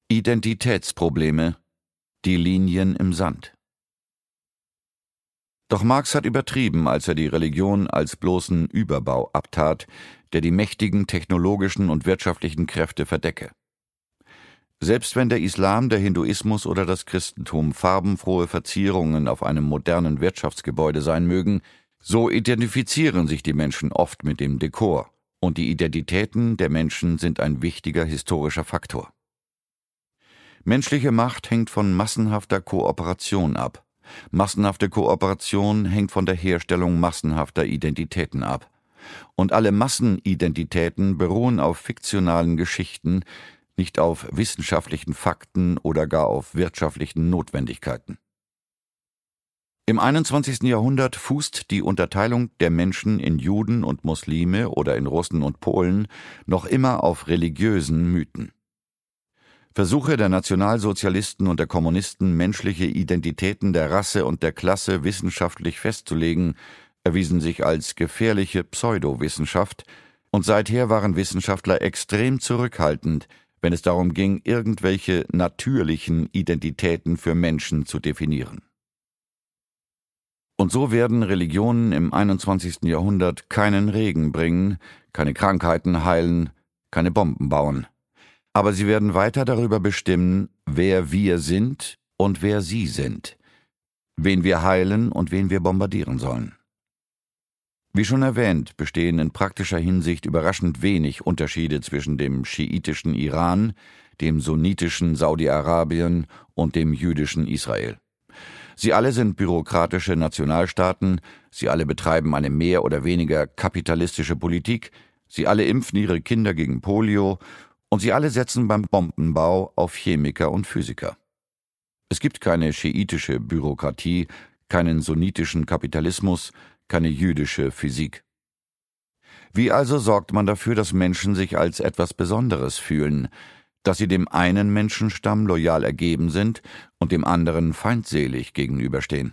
Identitätsprobleme, die Linien im Sand. Doch Marx hat übertrieben, als er die Religion als bloßen Überbau abtat, der die mächtigen technologischen und wirtschaftlichen Kräfte verdecke. Selbst wenn der Islam, der Hinduismus oder das Christentum farbenfrohe Verzierungen auf einem modernen Wirtschaftsgebäude sein mögen, so identifizieren sich die Menschen oft mit dem Dekor, und die Identitäten der Menschen sind ein wichtiger historischer Faktor. Menschliche Macht hängt von massenhafter Kooperation ab. Massenhafte Kooperation hängt von der Herstellung massenhafter Identitäten ab. Und alle Massenidentitäten beruhen auf fiktionalen Geschichten, nicht auf wissenschaftlichen Fakten oder gar auf wirtschaftlichen Notwendigkeiten. Im 21. Jahrhundert fußt die Unterteilung der Menschen in Juden und Muslime oder in Russen und Polen noch immer auf religiösen Mythen. Versuche der Nationalsozialisten und der Kommunisten, menschliche Identitäten der Rasse und der Klasse wissenschaftlich festzulegen, erwiesen sich als gefährliche Pseudowissenschaft, und seither waren Wissenschaftler extrem zurückhaltend, wenn es darum ging, irgendwelche natürlichen Identitäten für Menschen zu definieren. Und so werden Religionen im 21. Jahrhundert keinen Regen bringen, keine Krankheiten heilen, keine Bomben bauen. Aber sie werden weiter darüber bestimmen, wer wir sind und wer sie sind, wen wir heilen und wen wir bombardieren sollen. Wie schon erwähnt, bestehen in praktischer Hinsicht überraschend wenig Unterschiede zwischen dem schiitischen Iran, dem sunnitischen Saudi-Arabien und dem jüdischen Israel. Sie alle sind bürokratische Nationalstaaten, sie alle betreiben eine mehr oder weniger kapitalistische Politik, sie alle impfen ihre Kinder gegen Polio, und sie alle setzen beim Bombenbau auf Chemiker und Physiker. Es gibt keine schiitische Bürokratie, keinen sunnitischen Kapitalismus, keine jüdische Physik. Wie also sorgt man dafür, dass Menschen sich als etwas Besonderes fühlen, dass sie dem einen Menschenstamm loyal ergeben sind und dem anderen feindselig gegenüberstehen?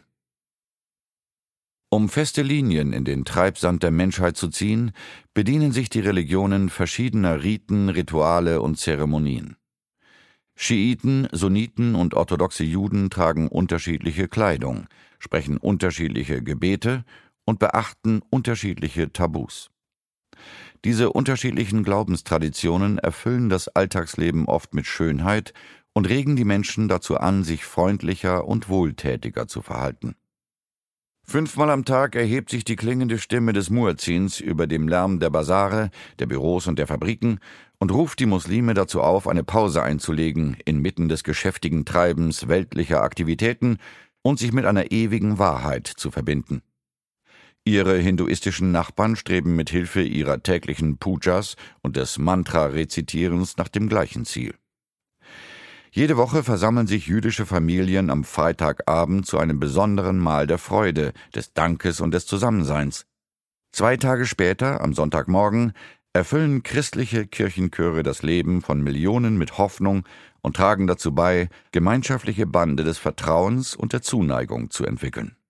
Um feste Linien in den Treibsand der Menschheit zu ziehen, bedienen sich die Religionen verschiedener Riten, Rituale und Zeremonien. Schiiten, Sunniten und orthodoxe Juden tragen unterschiedliche Kleidung, sprechen unterschiedliche Gebete und beachten unterschiedliche Tabus. Diese unterschiedlichen Glaubenstraditionen erfüllen das Alltagsleben oft mit Schönheit und regen die Menschen dazu an, sich freundlicher und wohltätiger zu verhalten. 5-mal am Tag erhebt sich die klingende Stimme des Muezzins über dem Lärm der Basare, der Büros und der Fabriken und ruft die Muslime dazu auf, eine Pause einzulegen inmitten des geschäftigen Treibens weltlicher Aktivitäten und sich mit einer ewigen Wahrheit zu verbinden. Ihre hinduistischen Nachbarn streben mit Hilfe ihrer täglichen Pujas und des Mantra-Rezitierens nach dem gleichen Ziel. Jede Woche versammeln sich jüdische Familien am Freitagabend zu einem besonderen Mahl der Freude, des Dankes und des Zusammenseins. 2 Tage später, am Sonntagmorgen, erfüllen christliche Kirchenchöre das Leben von Millionen mit Hoffnung und tragen dazu bei, gemeinschaftliche Bande des Vertrauens und der Zuneigung zu entwickeln.